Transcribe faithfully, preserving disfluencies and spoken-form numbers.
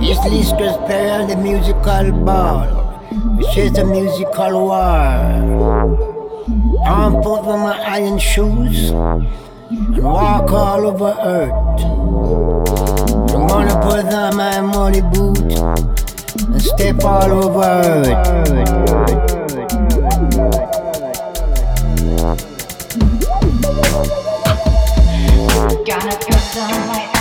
It's Lister's play on the musical ball, which is a musical war. I'm put on my iron shoes and walk all over earth. I'm gonna put on my muddy boot and step all over earth. Gonna put on my